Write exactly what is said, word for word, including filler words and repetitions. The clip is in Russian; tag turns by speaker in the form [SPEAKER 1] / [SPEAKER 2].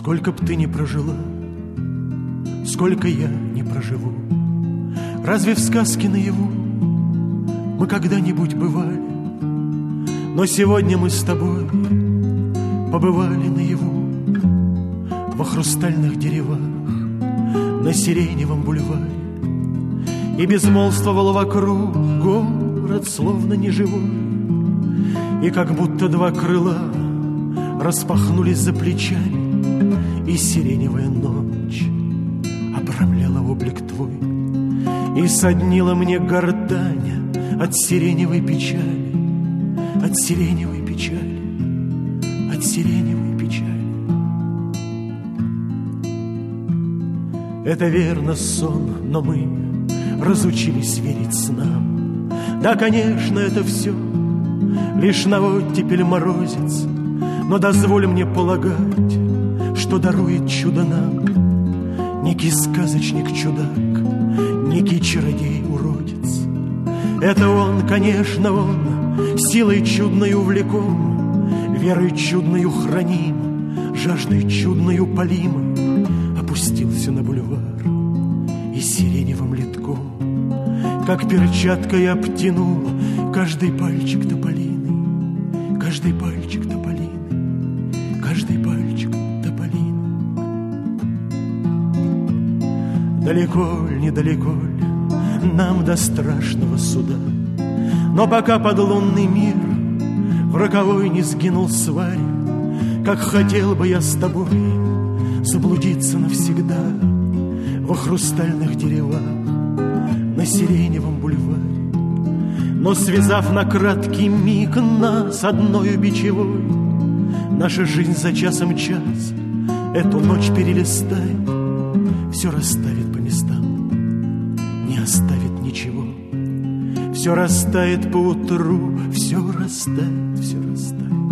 [SPEAKER 1] Сколько б ты ни прожила, сколько я не проживу, разве в сказке наяву мы когда-нибудь бывали? Но сегодня мы с тобой побывали наяву во хрустальных деревах, на Сиреневом бульваре. И безмолвствовал вокруг город, словно неживой, и как будто два крыла распахнулись за плечами, и сиреневая ночь обрамляла облик твой, и соднила мне гортань от сиреневой печали, от сиреневой печали, от сиреневой печали. Это верно сон, но мы разучились верить снам. Да, конечно, это все лишь на оттепель морозец, но дозволь мне полагать, что дарует чудо нам некий сказочник-чудак, некий чародей-уродец. Это он, конечно, он, силой чудной увлеком, верой чудною храним, жаждой чудною полимой, опустился на бульвар и сиреневым литком, как перчаткой обтянул каждый пальчик тополиный, каждый пальчик тополиный, каждый пальчик тополиный. Далеко ль, недалеко ль нам до страшного суда, но пока подлунный мир в роковой не сгинул свари, как хотел бы я с тобой заблудиться навсегда во хрустальных деревах, на Сиреневом бульваре. Но связав на краткий миг нас одною бичевой, наша жизнь за часом час эту ночь перелистает, все расставит по местам, не оставит ничего. Все растает поутру, все растает, все растает.